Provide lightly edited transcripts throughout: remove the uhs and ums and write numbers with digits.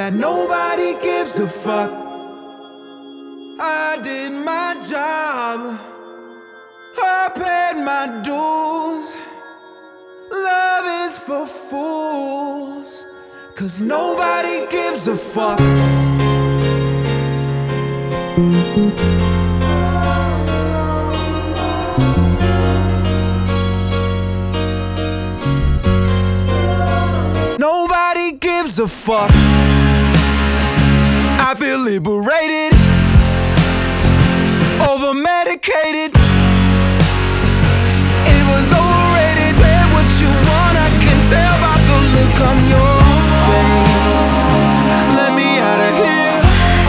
that nobody gives a fuck. I did my job, I paid my dues. Love is for fools, 'cause nobody gives a fuck. Nobody gives a fuck. I feel liberated, over medicated. It was overrated. Tell what you want, I can tell by the look on your face. Let me out of here,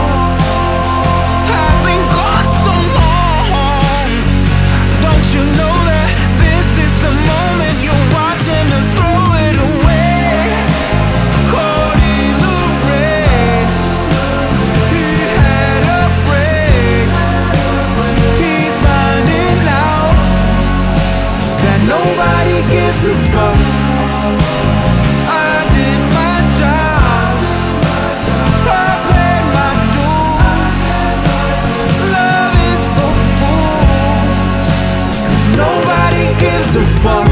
I've been gone so long. Don't you know that this is the moment you're watching us throw it away? Cody Lou Ray, he had a break. He's finding out that nobody gives a fuck. I did my job, I paid my dues. Love is for fools, 'cause nobody gives a fuck.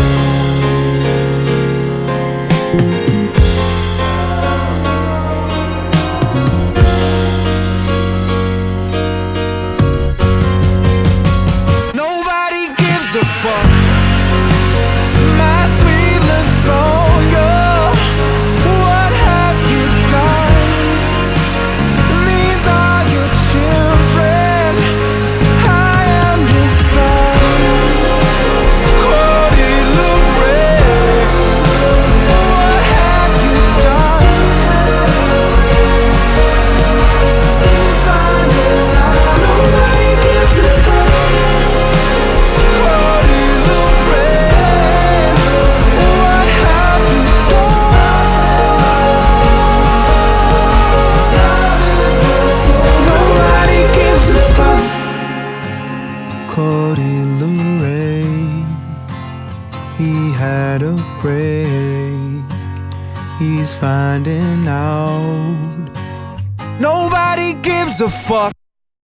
Nobody gives a fuck. My sweet Lithonia, what have you done? These are your children, I am your son. Cody Lou Ray, what have you done? He's finding out nobody gives a fuck. Cody Lou Ray, what have you done? Nobody gives a fuck. Cody Lou Ray, he had a break. He's finding out nobody gives a fuck.